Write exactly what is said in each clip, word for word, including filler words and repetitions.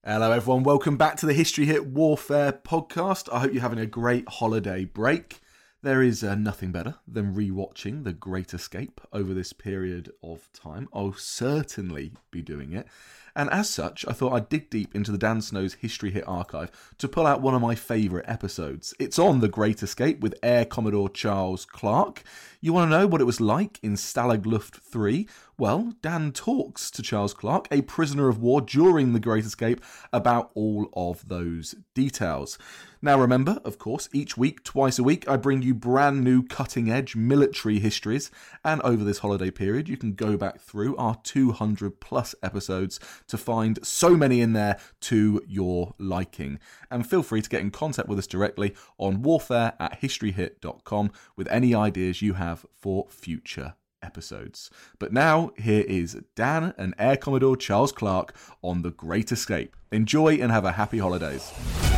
Hello everyone, welcome back to the History Hit Warfare podcast. I hope you're having a great holiday break. There is uh, nothing better than rewatching The Great Escape over this period of time. I'll certainly be doing it. And as such, I thought I'd dig deep into the Dan Snow's History Hit archive to pull out one of my favourite episodes. It's on The Great Escape with Air Commodore Charles Clark. You want to know what it was like in Stalag Luft three? Well, Dan talks to Charles Clark, a prisoner of war during The Great Escape, about all of those details. Now remember, of course, each week, twice a week, I bring you brand new cutting-edge military histories, and over this holiday period, you can go back through our two hundred plus episodes to find so many in there to your liking. And feel free to get in contact with us directly on warfare at historyhit dot com with any ideas you have for future episodes. But now, here is Dan and Air Commodore Charles Clark on The Great Escape. Enjoy and have a happy holidays.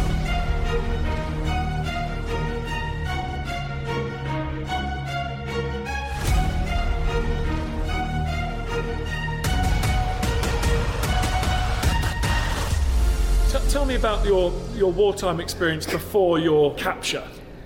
Tell me about your, your wartime experience before your capture.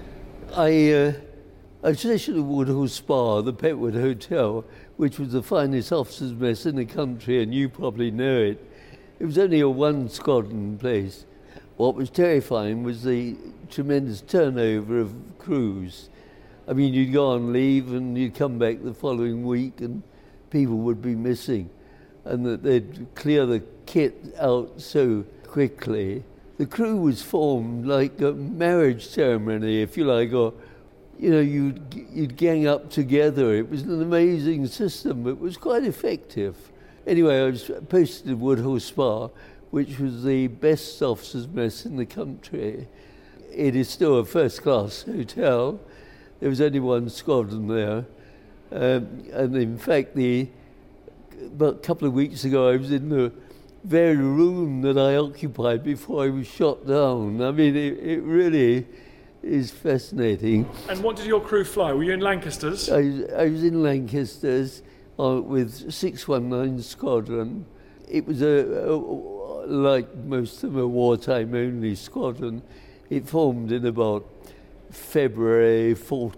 I, uh, I was stationed at Woodhall Spa, the Petwood Hotel, which was the finest officers' mess in the country, and you probably know it. It was only a one squadron place. What was terrifying was the tremendous turnover of crews. I mean, you'd go on leave and you'd come back the following week and people would be missing, and that they'd clear the kit out so quickly. The crew was formed like a marriage ceremony, if you like, or, you know, you'd, you'd gang up together. It was an amazing system. It was quite effective. Anyway, I was posted at Woodhall Spa, which was the best officers' mess in the country. It is still a first-class hotel. There was only one squadron there. Um, and in fact, the about a couple of weeks ago, I was in the very room that I occupied before I was shot down. I mean, it, it really is fascinating. And what did your crew fly? Were you in Lancasters? I, I was in Lancasters uh, with six one nine Squadron. It was, a, a like most of them, a wartime-only squadron. It formed in about February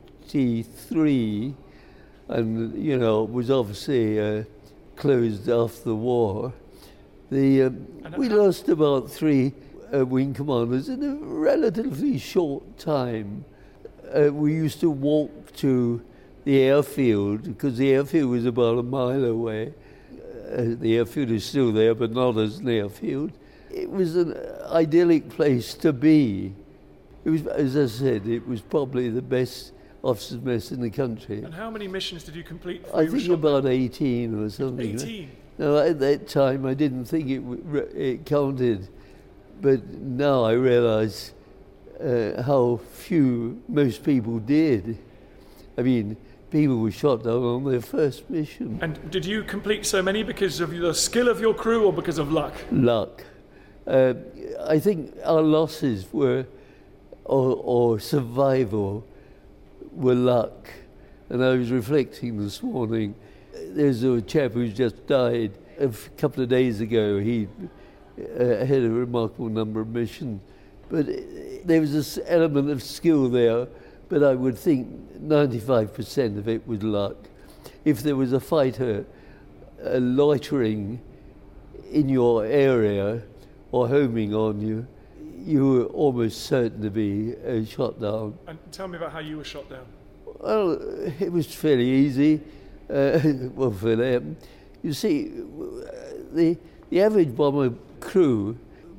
forty-three, and, you know, was obviously uh, closed after the war. The, um, we lost about three uh, wing commanders in a relatively short time. Uh, we used to walk to the airfield because the airfield was about a mile away. Uh, the airfield is still there, but not as an airfield. It was an idyllic place to be. It was, as I said, it was probably the best officers' mess in the country. And how many missions did you complete? I think about eighteen or something. eighteen? No, at that time I didn't think it it counted, but now I realise uh, how few most people did. I mean, people were shot down on their first mission. And did you complete so many because of the skill of your crew or because of luck? Luck. Uh, I think our losses were, or, or survival, were luck. And I was reflecting this morning. There's a chap who's just died. A couple of days ago, he uh, had a remarkable number of missions. But there was this element of skill there, but I would think ninety-five percent of it was luck. If there was a fighter uh, loitering in your area or homing on you, you were almost certain to be uh, shot down. And tell me about how you were shot down. Well, it was fairly easy. Uh, well, for them, you see, the the average bomber crew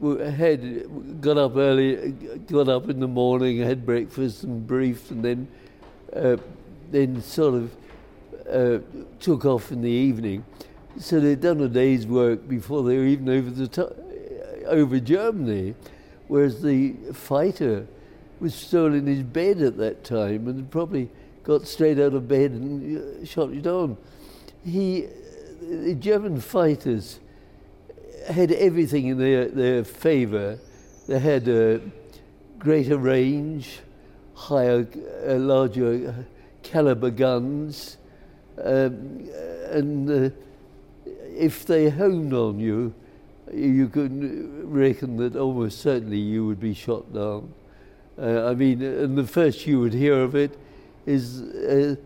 had got up early, got up in the morning, had breakfast and briefed, and then uh, then sort of uh, took off in the evening. So they'd done a day's work before they were even over the t- over Germany, whereas the fighter was still in his bed at that time and probably got straight out of bed and shot you down. He, the German fighters had everything in their, their favour. They had a greater range, higher, uh, larger caliber guns, um, and uh, if they honed on you, you could reckon that almost certainly you would be shot down. Uh, I mean, and the first you would hear of it is uh,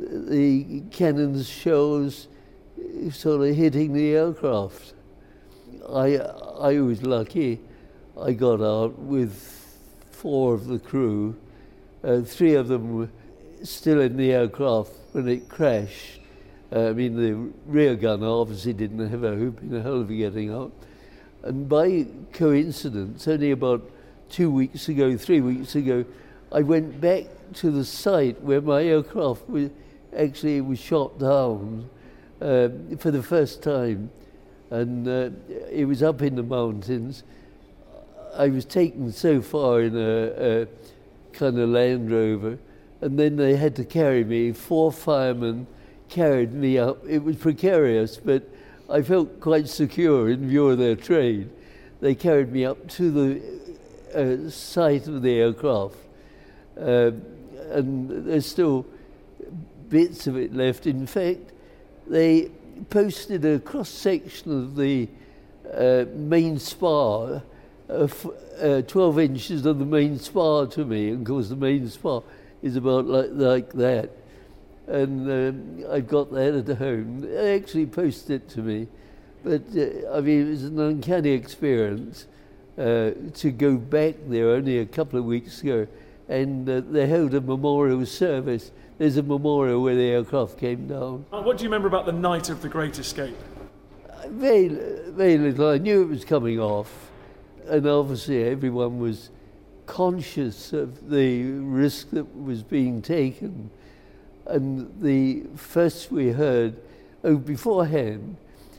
the cannon's shells sort of hitting the aircraft. I I was lucky. I got out with four of the crew. Uh, three of them were still in the aircraft when it crashed. Uh, I mean, the rear gunner obviously didn't have a hoop in hell of getting out. And by coincidence, only about two weeks ago, three weeks ago, I went back to the site where my aircraft was actually was shot down uh, for the first time. And uh, it was up in the mountains. I was taken so far in a, a kind of Land Rover, and then they had to carry me. Four firemen carried me up. It was precarious, but I felt quite secure in view of their trade. They carried me up to the uh, site of the aircraft, uh, and there's still bits of it left. In fact, they posted a cross-section of the uh, main spar, uh, f- uh, twelve inches of the main spar to me, and of course the main spar is about like, like that. And um, I got that at home. They actually posted it to me. But, uh, I mean, it was an uncanny experience uh, to go back there only a couple of weeks ago, and uh, they held a memorial service. There's a memorial where the aircraft came down. Uh, What do you remember about the night of the Great Escape? Very, very little. I knew it was coming off, and obviously everyone was conscious of the risk that was being taken. And the first we heard, oh, beforehand,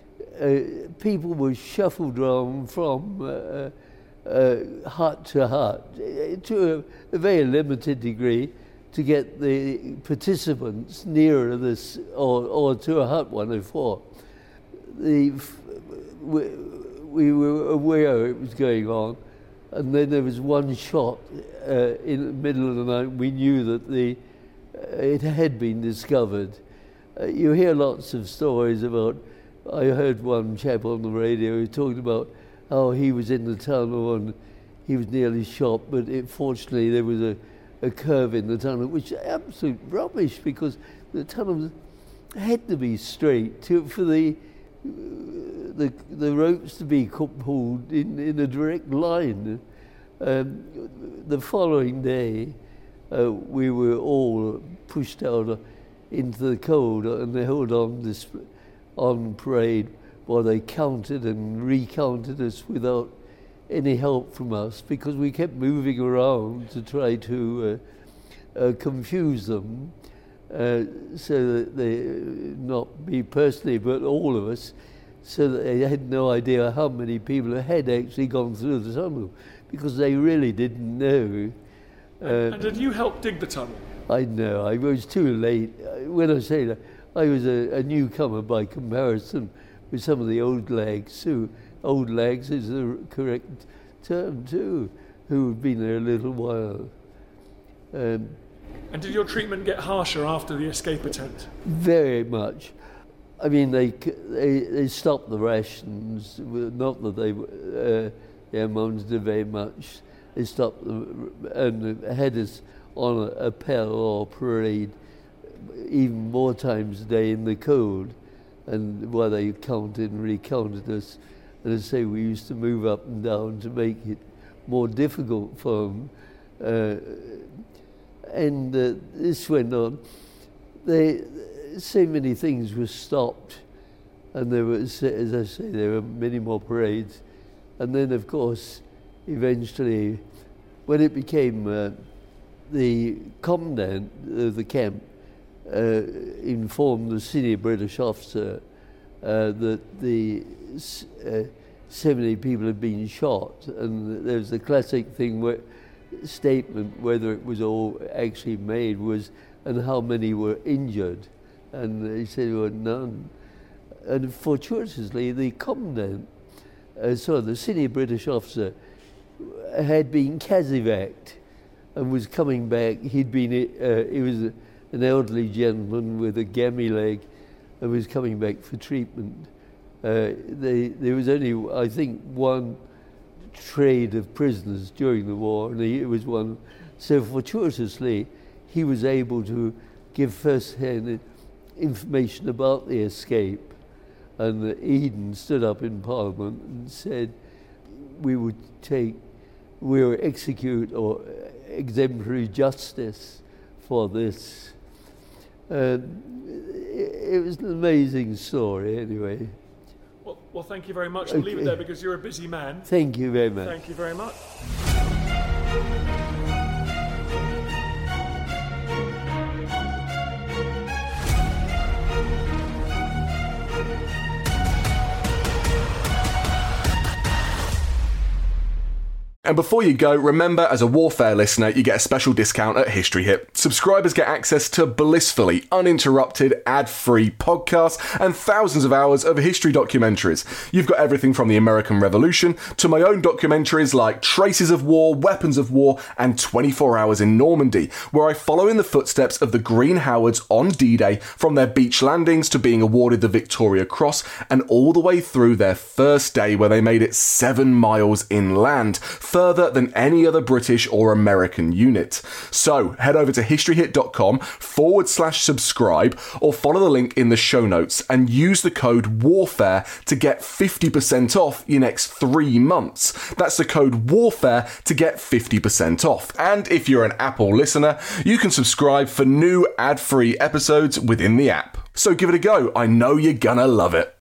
uh, people were shuffled around from uh, uh, hut to hut uh, to a, a very limited degree to get the participants nearer this, or, or to a hut one oh four. The, we, we were aware it was going on, and then there was one shot uh, in the middle of the night. We knew that the uh, it had been discovered. Uh, you hear lots of stories about, I heard one chap on the radio who talked about how he was in the tunnel and he was nearly shot, but it, fortunately there was a, a curve in the tunnel, which is absolute rubbish, because the tunnel had to be straight to, for the the the ropes to be pulled in, in a direct line. Um, the following day, uh, we were all pushed out into the cold, and they held on this on parade while they counted and recounted us without any help from us, because we kept moving around to try to uh, uh, confuse them. Uh, so that they, not me personally, but all of us, so that they had no idea how many people had actually gone through the tunnel, because they really didn't know. Uh, and did you help dig the tunnel? I know, I was too late. When I say that, I was a, a newcomer by comparison with some of the old lags, who, old lags is the correct term too, who have been there a little while. Um, And did your treatment get harsher after the escape attempt? Very much. I mean, they they, they stopped the rations. Not that they uh, they amounted very much. They stopped them and had us on a, a pell or parade, even more times a day in the cold. And while they counted and recounted us, and I say we used to move up and down to make it more difficult for them. Uh, And uh, this went on. They, so many things were stopped, and there was, as I say, there were many more parades. And then, of course, eventually, when it became uh, the commandant of the camp uh, informed the senior British officer uh, that the uh, so many people had been shot, and there was the classic thing where statement, whether it was all actually made, was, and how many were injured, and they said there were none. And fortuitously, the commandant, uh, so the senior British officer, had been casevaced and was coming back. He'd been, uh, he was a, an elderly gentleman with a gammy leg, and was coming back for treatment. Uh, they, there was only, I think, one trade of prisoners during the war, and he was one. So fortuitously, he was able to give first-hand information about the escape. And Eden stood up in Parliament and said, we would take, we will execute or exemplary justice for this. And it, it was an amazing story anyway. Well, well, thank you very much. We'll leave it there because you're a busy man. Thank you very much. Thank you very much. And before you go, remember, as a Warfare listener, you get a special discount at History Hit. Subscribers get access to blissfully uninterrupted, ad-free podcasts and thousands of hours of history documentaries. You've got everything from the American Revolution to my own documentaries like Traces of War, Weapons of War, and twenty-four hours in Normandy, where I follow in the footsteps of the Green Howards on D-Day, from their beach landings to being awarded the Victoria Cross, and all the way through their first day where they made it seven miles inland, further than any other British or American unit. So head over to historyhit.com forward slash subscribe or follow the link in the show notes and use the code WARFARE to get fifty percent off your next three months. That's the code WARFARE to get fifty percent off. And if you're an Apple listener, you can subscribe for new ad-free episodes within the app. So give it a go. I know you're gonna love it.